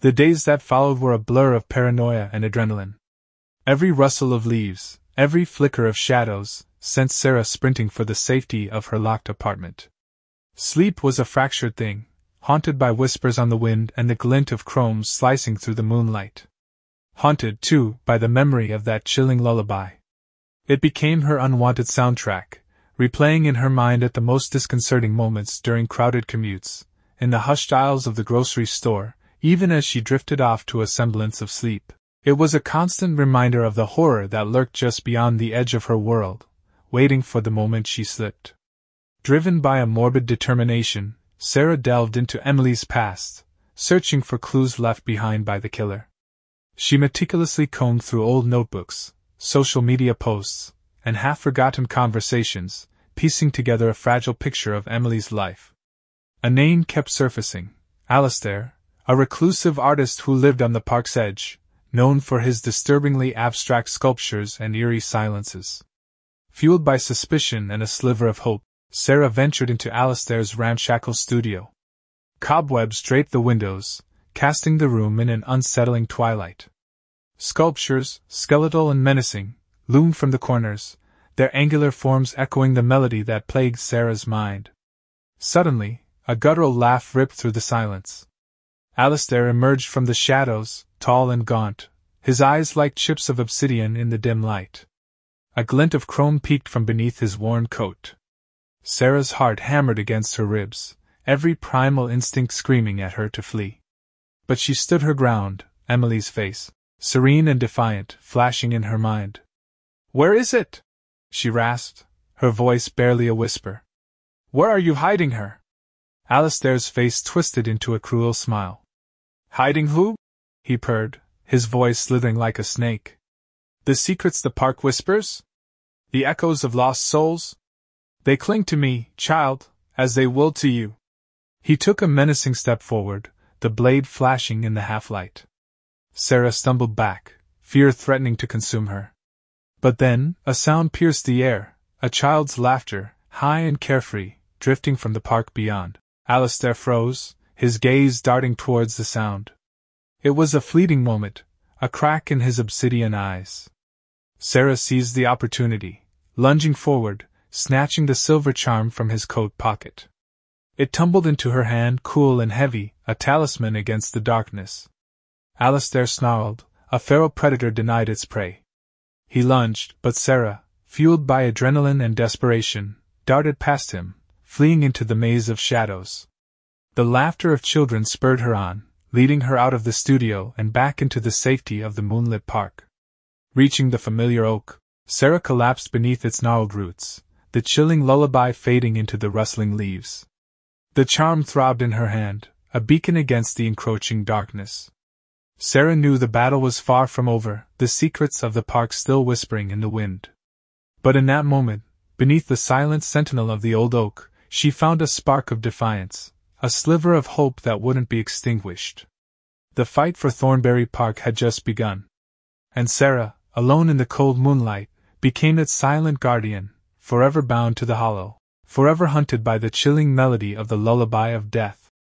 The days that followed were a blur of paranoia and adrenaline. Every rustle of leaves, every flicker of shadows, sent Sarah sprinting for the safety of her locked apartment. Sleep was a fractured thing, haunted by whispers on the wind and the glint of chromes slicing through the moonlight. Haunted, too, by the memory of that chilling lullaby. It became her unwanted soundtrack, replaying in her mind at the most disconcerting moments during crowded commutes, in the hushed aisles of the grocery store, even as she drifted off to a semblance of sleep. It was a constant reminder of the horror that lurked just beyond the edge of her world, waiting for the moment she slipped. Driven by a morbid determination, Sarah delved into Emily's past, searching for clues left behind by the killer. She meticulously combed through old notebooks, social media posts, and half-forgotten conversations, piecing together a fragile picture of Emily's life. A name kept surfacing: Alastair, a reclusive artist who lived on the park's edge, known for his disturbingly abstract sculptures and eerie silences. Fueled by suspicion and a sliver of hope, Sarah ventured into Alastair's ramshackle studio. Cobwebs draped the windows, casting the room in an unsettling twilight. Sculptures, skeletal and menacing, loomed from the corners, their angular forms echoing the melody that plagued Sarah's mind. Suddenly, a guttural laugh ripped through the silence. Alastair emerged from the shadows, tall and gaunt, his eyes like chips of obsidian in the dim light. A glint of chrome peeked from beneath his worn coat. Sarah's heart hammered against her ribs, every primal instinct screaming at her to flee. But she stood her ground, Emily's face, serene and defiant, flashing in her mind. "Where is it?" she rasped, her voice barely a whisper. "Where are you hiding her?" Alastair's face twisted into a cruel smile. "Hiding who?" he purred, his voice slithering like a snake. "The secrets the park whispers? The echoes of lost souls? They cling to me, child, as they will to you." He took a menacing step forward, the blade flashing in the half-light. Sarah stumbled back, fear threatening to consume her. But then, a sound pierced the air, a child's laughter, high and carefree, drifting from the park beyond. Alastair froze, his gaze darting towards the sound. It was a fleeting moment, a crack in his obsidian eyes. Sarah seized the opportunity, lunging forward, snatching the silver charm from his coat pocket. It tumbled into her hand cool and heavy, a talisman against the darkness. Alastair snarled, a feral predator denied its prey. He lunged, but Sarah, fueled by adrenaline and desperation, darted past him, fleeing into the maze of shadows. The laughter of children spurred her on, leading her out of the studio and back into the safety of the moonlit park. Reaching the familiar oak, Sarah collapsed beneath its gnarled roots, the chilling lullaby fading into the rustling leaves. The charm throbbed in her hand, a beacon against the encroaching darkness. Sarah knew the battle was far from over, the secrets of the park still whispering in the wind. But in that moment, beneath the silent sentinel of the old oak, she found a spark of defiance, a sliver of hope that wouldn't be extinguished. The fight for Thornberry Park had just begun. And Sarah, alone in the cold moonlight, became its silent guardian, forever bound to the hollow, forever hunted by the chilling melody of the lullaby of death.